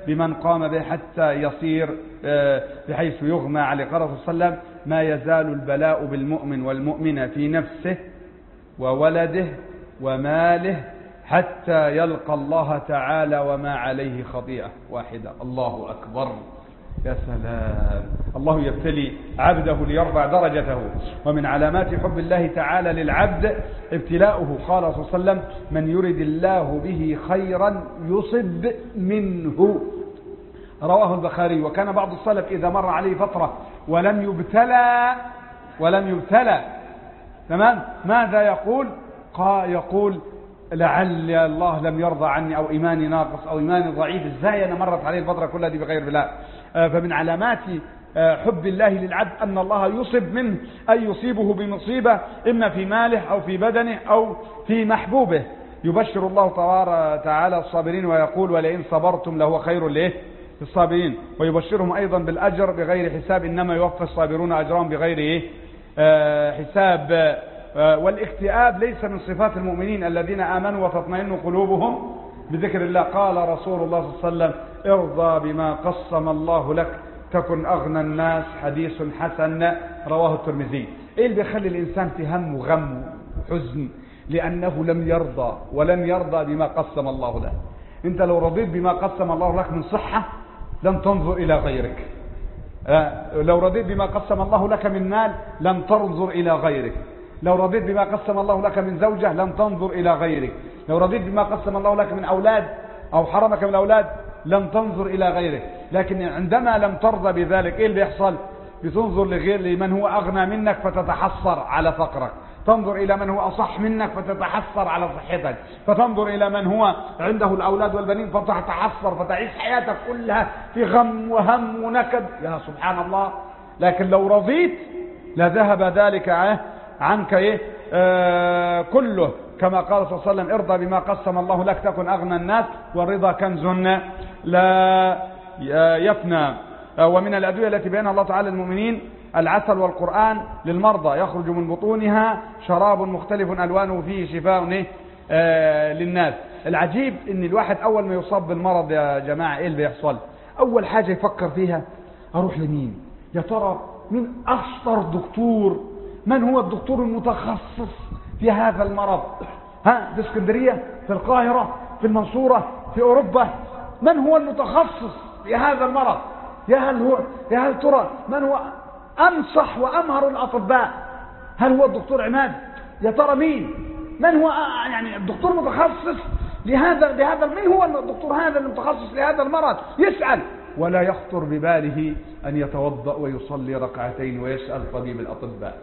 بمن قام به حتى يصير بحيث يغمى عليه. قال صلى الله عليه وسلم: ما يزال البلاء بالمؤمن والمؤمنة في نفسه وولده وماله حتى يلقى الله تعالى وما عليه خطيئة واحدة. الله أكبر، يا سلام. الله يبتلي عبده ليرفع درجته، ومن علامات حب الله تعالى للعبد ابتلاؤه. قال صلى الله عليه وسلم: من يرد الله به خيرا يصب منه، رواه البخاري. وكان بعض السلف إذا مر عليه فترة ولم يبتلى ولم يبتلى تمام ماذا يقول؟ قال يقول: لعل الله لم يرضى عني، أو إيماني ناقص، أو إيماني ضعيف، إزاي أنا مرت عليه الفترة كلها دي بغير بلاء. فمن علامات حب الله للعبد أن الله يصب منه، أي يصيبه بمصيبة إما في ماله أو في بدنه أو في محبوبه. يبشر الله تعالى الصابرين ويقول: ولئن صبرتم لهو خير ليه للصابرين. ويبشرهم أيضا بالأجر بغير حساب، إنما يوفى الصابرون أجرهم بغير إيه؟ حساب. والاكتئاب ليس من صفات المؤمنين الذين آمنوا وتطمئن قلوبهم بذكر الله. قال رسول الله صلى الله عليه وسلم: ارضى بما قسم الله لك تكن أغنى الناس. حديث حسن، رواه الترمذي. إيه اللي بيخلي الإنسان في هم وغم وحزن؟ لأنه لم يرضى ولم يرضى بما قسم الله له. أنت لو رضيت بما قسم الله لك من صحة لم تنظر إلى غيرك، لو رضيت بما قسم الله لك من مال لم تنظر إلى غيرك، لو رضيت بما قسم الله لك من زوجة لم تنظر إلى غيرك، لو رضيت بما قسم الله لك من أولاد أو حرمك من الأولاد لم تنظر إلى غيرك. لكن عندما لم ترضى بذلك إيه اللي بيحصل؟ بتنظر لغير لمن هو أغنى منك فتتحسر على فقرك، تنظر إلى من هو أصح منك فتتحسر على صحتك، فتنظر إلى من هو عنده الأولاد والبنين فتتحسر، فتعيش حياتك كلها في غم وهم ونكد. يا سبحان الله. لكن لو رضيت لذهب ذلك عنك إيه؟ آه كله، كما قال صلى الله عليه وسلم: ارضى بما قسم الله لك تكن أغنى الناس، والرضا كنز لا يفنى. ومن الأدوية التي بينها الله تعالى للمؤمنين العسل والقرآن للمرضى، يخرج من بطونها شراب مختلف ألوانه فيه شفاء آه للناس. العجيب ان الواحد اول ما يصاب بالمرض يا جماعة ايه اللي بيحصل؟ اول حاجة يفكر فيها: اروح لمين؟ يا ترى مين اشطر دكتور؟ من هو الدكتور المتخصص في هذا المرض؟ ها، في اسكندرية، في القاهرة، في المنصورة، في اوروبا؟ من هو المتخصص في هذا المرض؟ يا هل هو يا هل ترى من هو أنصح وأمهر الأطباء؟ هل هو الدكتور عماد؟ يا ترى مين؟ من هو يعني الدكتور متخصص لهذا لهذا من هو الدكتور هذا المتخصص لهذا المرض؟ يسأل، ولا يخطر بباله أن يتوضأ ويصلي ركعتين ويسأل طبيب الأطباء.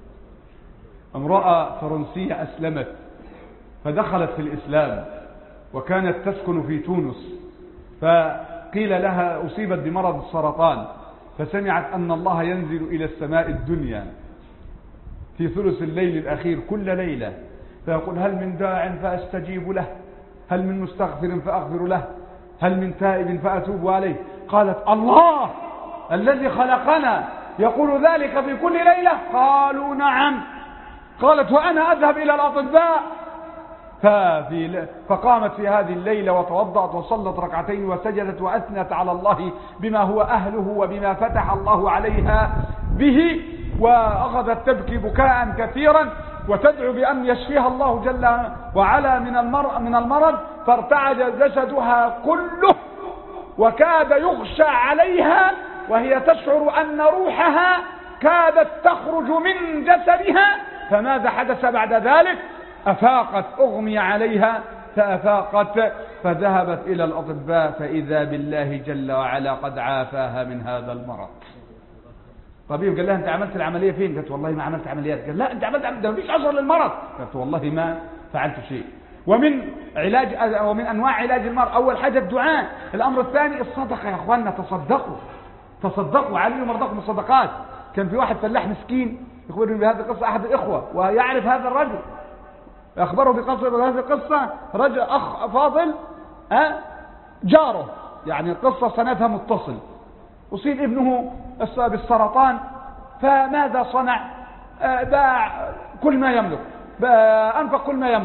امرأة فرنسية أسلمت فدخلت في الإسلام وكانت تسكن في تونس، فقيل لها أصيبت بمرض السرطان، فسمعت أن الله ينزل إلى السماء الدنيا في ثلث الليل الأخير كل ليلة، فيقول: هل من داع فأستجيب له؟ هل من مستغفر فأغفر له؟ هل من تائب فأتوب عليه؟ قالت: الله الذي خلقنا يقول ذلك في كل ليلة؟ قالوا: نعم. قالت: وأنا أذهب إلى الأطباء. ففي فقامت في هذه الليلة وتوضأت وصلت ركعتين وسجدت وأثنت على الله بما هو أهله وبما فتح الله عليها به، وأخذت تبكي بكاء كثيرا وتدعو بأن يشفيها الله جل وعلا من من المرض. فارتعد جسدها كله وكاد يغشى عليها وهي تشعر أن روحها كادت تخرج من جسدها. فماذا حدث بعد ذلك؟ أفاقت، أغمي عليها فأفاقت، فذهبت إلى الأطباء فإذا بالله جل وعلا قد عافاها من هذا المرض. طبيب قال لها: أنت عملت العملية فين؟ قالت: والله ما عملت عمليات. قال: لا، أنت عملت عمليات، ده مفيش أثر للمرض. قالت: والله ما فعلت شيء. ومن علاج ومن أنواع علاج المرض أول حاجة الدعاء. الأمر الثاني الصدقة. يا أخواننا تصدقوا تصدقوا علموا مرضاكم الصدقات. كان في واحد فلاح مسكين يخبرني بهذه القصة أحد الإخوة ويعرف هذا الرجل، أخبره بقصة بهذه القصة رجل أخ فاضل أه جاره، يعني القصة سندها متصل. أصيب ابنه بالسرطان، فماذا صنع؟ باع كل ما يملك، أنفق كل ما يملك،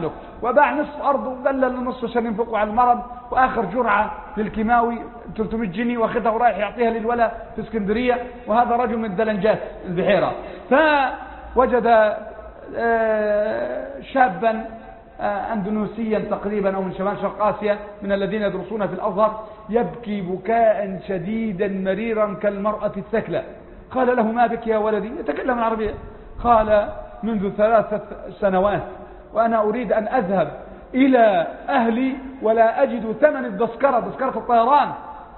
وباع نصف أرضه وقلل النصف عشان ينفقوا على المرض، وآخر جرعة للكيماوي ثلاثمائة جنيه واخدها ورايح يعطيها للولد في اسكندرية، وهذا رجل من الدلنجات البحيرة. فوجد شابا أندونيسيا تقريبا أو من شمال شرق آسيا من الذين يدرسون في الأزهر يبكي بكاء شديدا مريرا كالمرأة الثكلى. قال له: ما بك يا ولدي؟ يتكلم العربية. قال: منذ ثلاثة سنوات وأنا أريد أن أذهب إلى أهلي ولا أجد ثمن التذكرة، تذكرة الطيران،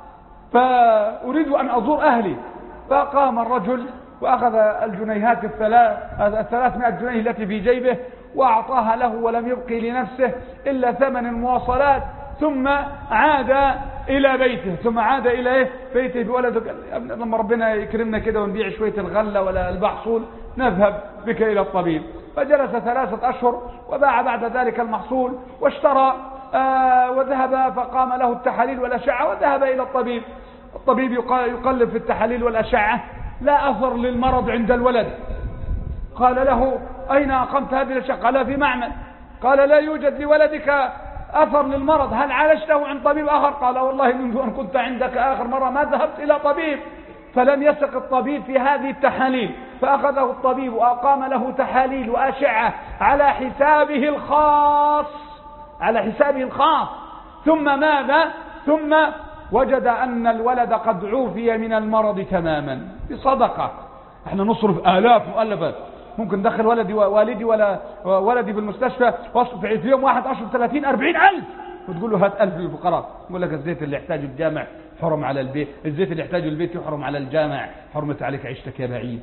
فأريد أن أزور أهلي. فقام الرجل وأخذ الجنيهات الثلاثمائة جنيه التي في جيبه وأعطاها له، ولم يبقي لنفسه إلا ثمن المواصلات، ثم عاد إلى بيته ثم عاد إلى إيه؟ بيته بولده. لما ربنا يكرمنا كده ونبيع شوية الغلة ولا المحصول نذهب بك إلى الطبيب. فجلس ثلاثة أشهر وباع بعد ذلك المحصول واشترى آه وذهب، فقام له التحاليل والأشعة وذهب إلى الطبيب. الطبيب يقلب في التحاليل والأشعة، لا أثر للمرض عند الولد. قال له: أين أقمت هذه الأشعة؟ قال: في معمل. قال: لا يوجد لولدك أثر للمرض، هل عالجته عند طبيب آخر؟ قال: والله منذ أن كنت عندك آخر مرة ما ذهبت إلى طبيب. فلم يثق الطبيب في هذه التحاليل، فأخذه الطبيب وأقام له تحاليل وأشعة على حسابه الخاص على حسابه الخاص ثم ماذا؟ ثم وجد أن الولد قد عوفي من المرض تماما بصدقة. احنا نصرف آلاف مؤلفات، ممكن دخل ولدي والدي ولا ولدي في المستشفى واصرف في يوم واحد عشر ثلاثين أربعين ألف، وتقول له هات ألف للفقراء، يقول لك الزيت اللي يحتاجه الجامع حرم على البيت، الزيت اللي يحتاجه البيت يحرم على الجامع، حرمت عليك عيشتك يا بعيد.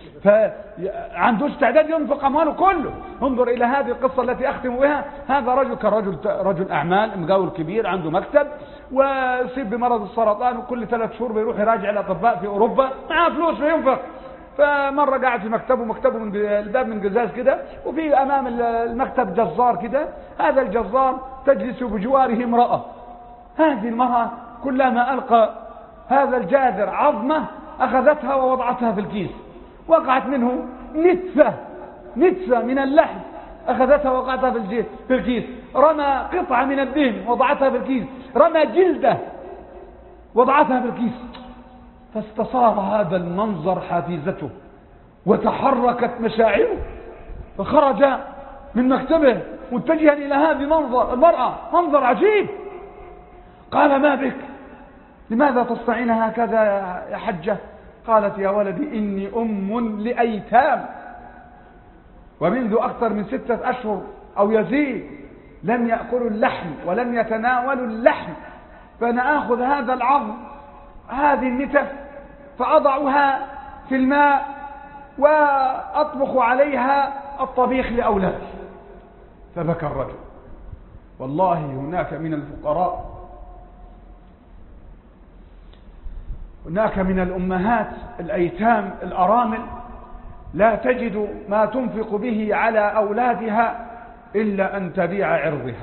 فعنده استعداد ينفق أمواله كله. انظر إلى هذه القصة التي أختم بها. هذا رجل كرجل رجل أعمال مقاول كبير عنده مكتب، ويصيب بمرض السرطان، وكل ثلاث شهور بيروح يراجع الأطباء في أوروبا، معاه فلوس بينفق. فمرة قاعد في مكتبه، مكتبه من الباب من قزاز كده، وفي أمام المكتب جزار كده. هذا الجزار تجلس بجواره امرأة. هذه المرأة كلما ألقى هذا الجاذر عظمة أخذتها ووضعتها في الكيس، وقعت منه نتفة نتفة من اللحم أخذتها ووقعتها في الكيس، رمى قطعة من الدهن وضعتها في الكيس، رمى جلدة وضعتها في الكيس. فاستصار هذا المنظر حافزته وتحركت مشاعره، فخرج من مكتبه متجها إلى هذه منظر المرأة، منظر عجيب. قال: ما بك؟ لماذا تصنعين هكذا يا حجة؟ قالت: يا ولدي إني أم لأيتام، ومنذ أكثر من ستة أشهر أو يزيد لم يأكلوا اللحم ولم يتناولوا اللحم، فأنا آخذ هذا العظم هذه النتف فأضعها في الماء وأطبخ عليها الطبيخ لأولادي. فبكى الرجل. والله هناك من الفقراء، هناك من الأمهات الأيتام الأرامل لا تجد ما تنفق به على أولادها إلا أن تبيع عرضها.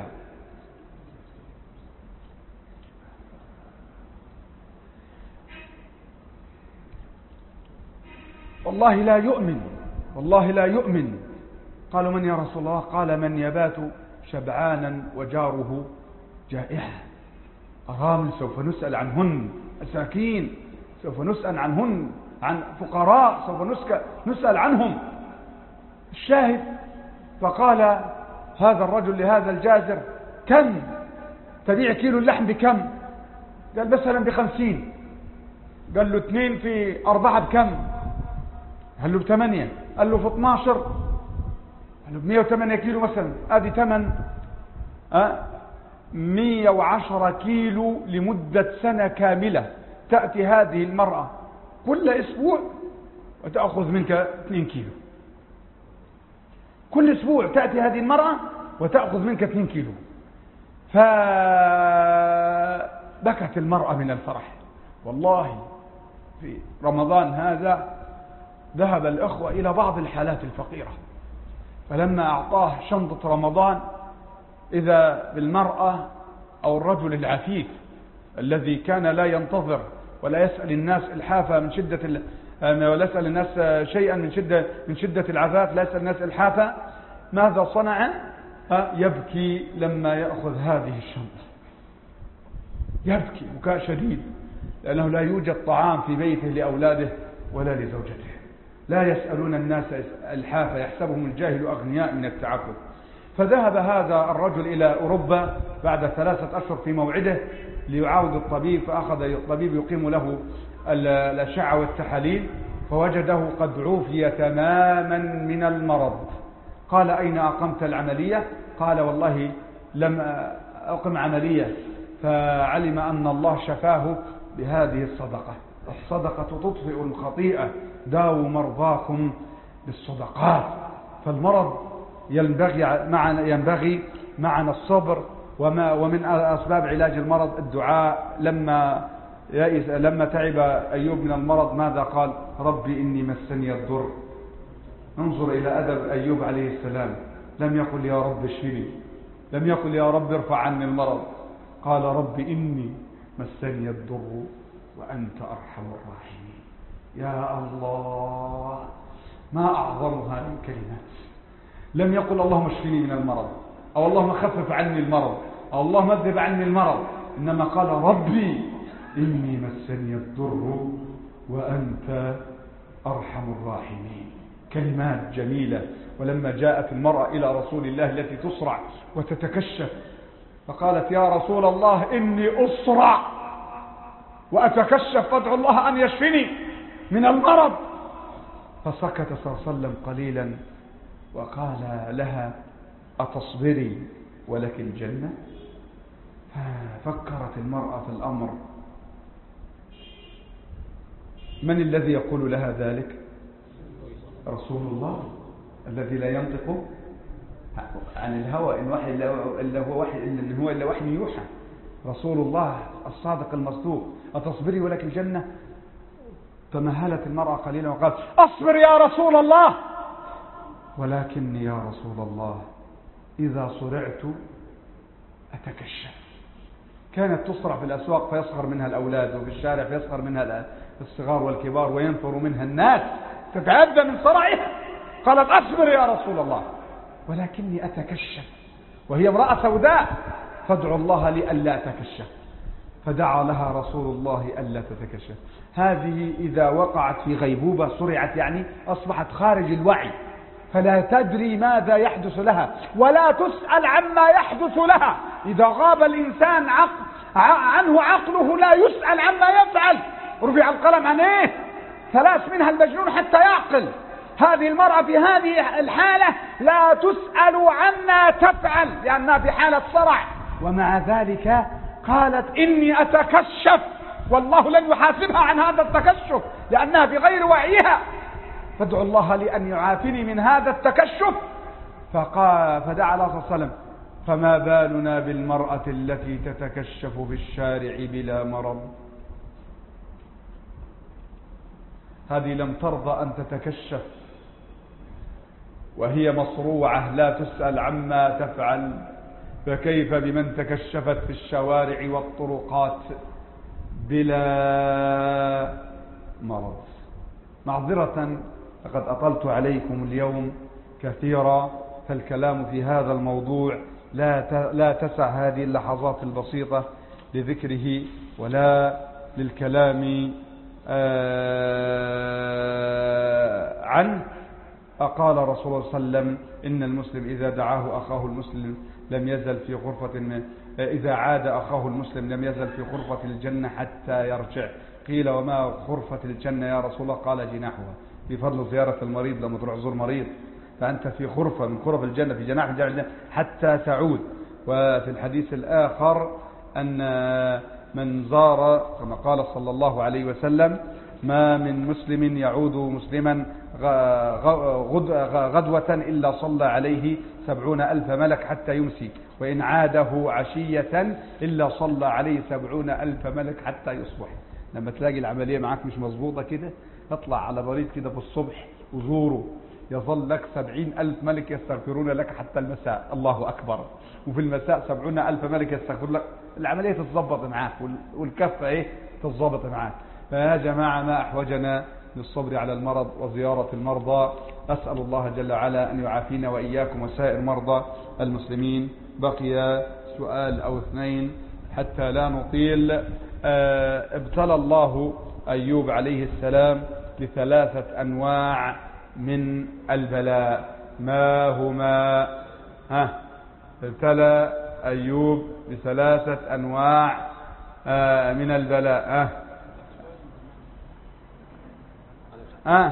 والله لا يؤمن، والله لا يؤمن. قالوا: من يا رسول الله؟ قال: من يبات شبعانا وجاره جائعا. أرامل سوف نسأل عنهن، مساكين سوف نسأل عنهن، عن فقراء سوف نسأل عنهم. الشاهد، فقال هذا الرجل لهذا الجازر: كم تبيع كيلو اللحم بكم؟ قال: مثلا بخمسين. قال له: اثنين في أربعة بكم؟ قال له: بثمانية. قال له: في اثناشر. قال له: بمية وثمانية كيلو مثلا، ادي ثمن أه؟ مية وعشرة كيلو لمدة سنة كاملة. تأتي هذه المرأة كل أسبوع وتأخذ منك اثنين كيلو. كل أسبوع تأتي هذه المرأة وتأخذ منك اثنين كيلو. فبكت المرأة من الفرح. والله في رمضان هذا ذهب الأخوة إلى بعض الحالات الفقيرة، فلما أعطاه شنطة رمضان إذا بالمرأة أو الرجل العفيف الذي كان لا ينتظر ولا يسأل الناس الحافة من شدة ال... ولا يسأل الناس شيئا من شدة من شدة العفاف، لا يسأل الناس الحافة. ماذا صنع؟ يبكي لما يأخذ هذه الشنطة، يبكي بكاء شديد، لأنه لا يوجد طعام في بيته لأولاده ولا لزوجته، لا يسألون الناس الحافة، يحسبهم الجاهل أغنياء من التعفف. فذهب هذا الرجل إلى أوروبا بعد ثلاثة أشهر في موعده ليعاود الطبيب، فأخذ الطبيب يقيم له الأشعة والتحاليل، فوجده قد عوفي تماما من المرض. قال: أين أقمت العملية؟ قال: والله لم أقم عملية. فعلم أن الله شفاه بهذه الصدقة. الصدقة تطفئ الخطيئة، داووا مرضاكم بالصدقات. فالمرض ينبغي معنا ينبغي معنا الصبر، وما ومن أسباب علاج المرض الدعاء. لما يئس لما تعب أيوب من المرض ماذا قال؟ ربي إني مسني الضر. انظر إلى أدب أيوب عليه السلام، لم يقل يا رب اشفني، لم يقل يا رب ارفع عني المرض، قال ربي إني مسني الضر وأنت أرحم الراحمين. يا الله، ما أعظمها من كلمات. لم يقل اللهم اشفني من المرض، أو اللهم خفف عني المرض، أو اللهم اذهب عني المرض، إنما قال ربي إني مسني الضر وأنت أرحم الراحمين. كلمات جميلة. ولما جاءت المرأة إلى رسول الله التي تصرع وتتكشف، فقالت يا رسول الله إني أصرع وأتكشف، فادعو الله أن يشفني من المرض. فسكت صلى الله عليه وسلم قليلا وقال لها أتصبري ولك الجنة؟ ففكرت المرأة في الأمر، من الذي يقول لها ذلك؟ رسول الله الذي لا ينطق عن الهوى إن وحي إلا هو وحي إن هو إلا وحي يوحى. رسول الله الصادق المصدوق، أتصبري ولك الجنة؟ تمهلت المرأة قليلا وقالت أصبر يا رسول الله، ولكني يا رسول الله إذا صرعت أتكشف. كانت تصرع في الأسواق فيصغر منها الأولاد، وفي الشارع فيصغر منها الصغار والكبار، وينفر منها الناس، تتعدى من صرعها. قالت أصبر يا رسول الله ولكني أتكشف، وهي امرأة سوداء، فادعو الله لي ألا أتكشف. فدعا لها رسول الله ألا تتكشف. هذه إذا وقعت في غيبوبة صرعت، يعني أصبحت خارج الوعي، فلا تدري ماذا يحدث لها، ولا تسأل عما يحدث لها. إذا غاب الإنسان عقل عنه عقله لا يسأل عما يفعل. رفع القلم عن إيه؟ ثلاث منها المجنون حتى يعقل. هذه المرأة في هذه الحالة لا تسأل عما تفعل لأنها في حالة صرع، ومع ذلك قالت إني أتكشف، والله لن يحاسبها عن هذا التكشف لأنها في غير وعيها. فادعو الله لي أن يعافني من هذا التكشف. فقال فدعا الله صلى الله عليه وسلم فما بالنا بالمرأة التي تتكشف في الشارع بلا مرض؟ هذه لم ترضى أن تتكشف وهي مصروعة لا تسأل عما تفعل، فكيف بمن تكشفت في الشوارع والطرقات بلا مرض؟ معذرة لقد أطلت عليكم اليوم كثيرا، فالكلام في هذا الموضوع لا لا تسع هذه اللحظات البسيطة لذكره ولا للكلام عنه. قال رسول الله صلى الله عليه وسلم إن المسلم إذا دعاه أخاه المسلم لم يزل في غرفة من إذا عاد أخاه المسلم لم يزل في غرفة الجنة حتى يرجع. قيل وما غرفة الجنة يا رسول الله؟ قال جناحها. بفضل زيارة المريض لما تروح تزور مريض فأنت في غرفة من غرف الجنة، في جناح الجنة حتى تعود. وفي الحديث الآخر أن من زار كما قال صلى الله عليه وسلم ما من مسلم يعود مسلما غدوة إلا صلى عليه سبعون ألف ملك حتى يمسي، وإن عاده عشية إلا صلى عليه سبعون ألف ملك حتى يصبح. لما تلاقي العملية معك مش مظبوطة كده اطلع على بريد كده في الصبح وزوره، يظل لك سبعين ألف ملك يستغفرون لك حتى المساء. الله أكبر. وفي المساء سبعون ألف ملك يستغفر لك. العملية تتظبط معاك والكفة ايه تتظبط معاك. فيا جماعة ما أحوجنا للصبر على المرض وزيارة المرضى أسأل الله جل وعلا أن يعافينا وإياكم وسائر مرضى المسلمين. بقي سؤال أو اثنين حتى لا نطيل. آه ابتلى الله أيوب عليه السلام بثلاثة أنواع من البلاء، ما هما؟ ها ابتلى أيوب بثلاثة أنواع آه من البلاء. ها آه. آه.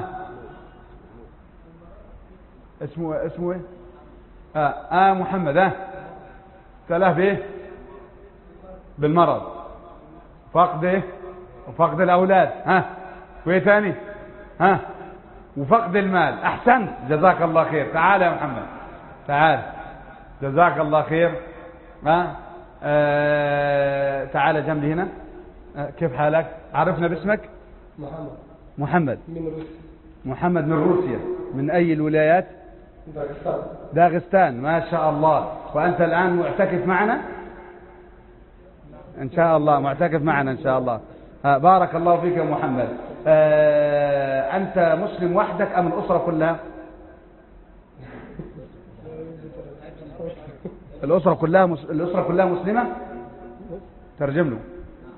اسمه اسمه ايه؟ آه. آه محمد. اه ابتلاه بايه؟ بالمرض، فقد ايه؟ وفقد الاولاد. ها وايه ثاني؟ ها وفقد المال. احسنت، جزاك الله خير. تعال يا محمد، تعال، جزاك الله خير. ها آه. تعال جنبي هنا. آه. كيف حالك؟ عرفنا باسمك. محمد. محمد من روسيا. محمد من روسيا. من اي الولايات؟ داغستان. داغستان، ما شاء الله. وانت الان معتكف معنا ان شاء الله، معتكف معنا ان شاء الله. آه. بارك الله فيك يا محمد. آه. انت مسلم وحدك ام الاسره كلها؟ الاسره كلها مس... الاسره كلها مسلمه. ترجم له.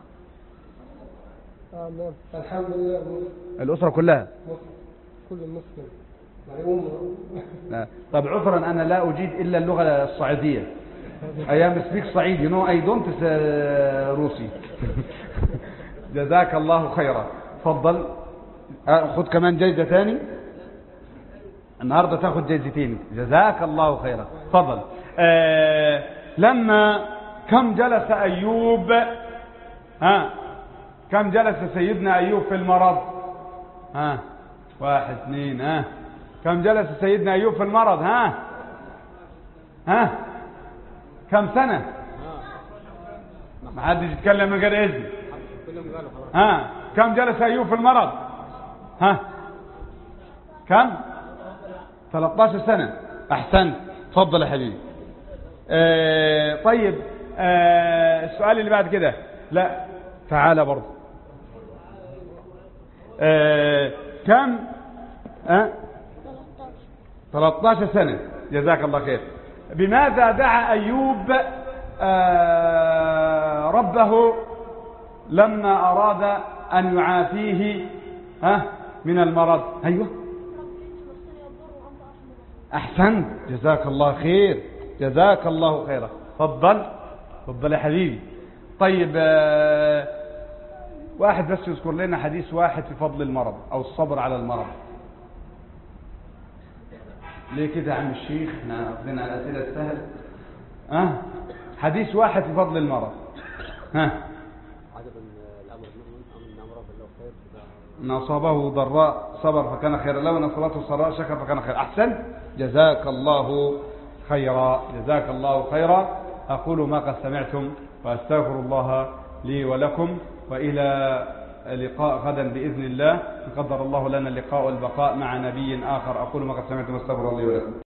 آه نعم. الحمد لله. الاسره كلها كل مسلم. لا. طب عذرا انا لا اجيد الا اللغه الصعيديه. ايام سبيك صعيدي نو اي دونت روسي. جزاك الله خيرا. تفضل. خذ كمان جايزه ثاني النهارده، تاخذ جايزتين. جزاك الله خيرا. تفضل. آه لما كم جلس ايوب؟ ها كم جلس سيدنا ايوب في المرض؟ ها واحد اثنين. ها كم جلس سيدنا ايوب في المرض؟ ها ها كم سنة؟ ما حدش يتكلم من غير اذن. ها كم جلس ايوب في المرض؟ ها كم؟ ثلاثة عشر سنة. احسنت. تفضل يا حبيبي. آه طيب. آه السؤال اللي بعد كده. لا تعالى برضه. آه كم؟ أه؟ ثلاثة عشر سنة. جزاك الله خير. بماذا دعا أيوب آه ربه لما أراد أن يعافيه ها من المرض؟ أيوة أحسنت، جزاك الله خير، جزاك الله خيرا. تفضل تفضل يا حبيبي. طيب آه واحد بس يذكر لنا حديث واحد في فضل المرض أو الصبر على المرض. ليه كده يا عم الشيخ؟ احنا واخدين على الأسئلة السهل. أه؟ حديث واحد في فضل المرض. ها عجبا الأمر من أمر بالله خير. إن أصابه ضراء صبر فكان خيرا له، وإن أصابته سراء شكر فكان خيرا. أحسن، جزاك الله خيرا، جزاك الله خيرا. أقول ما قد سمعتم وأستغفر الله لي ولكم، وإلى لقاء غدا بإذن الله، قدر الله لنا اللقاء والبقاء مع نبي آخر. أقول ما قد سمعتم واستغفر الله لي ولكم.